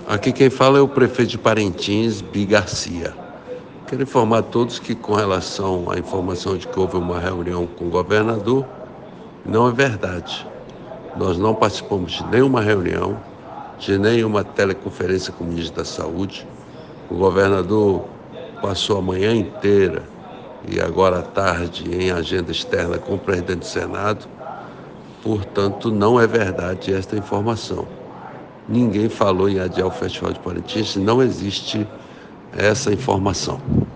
Aqui quem fala é o prefeito de Parintins, Bi Garcia. Quero informar a todos que, com relação à informação de que houve uma reunião com o governador, não é verdade. Nós não participamos de nenhuma reunião, de nenhuma teleconferência com o ministro da Saúde. O governador passou a manhã inteira e agora à tarde em agenda externa com o presidente do Senado. Portanto, não é verdade esta informação. Ninguém falou em adiar o Festival de Parintins, não existe essa informação.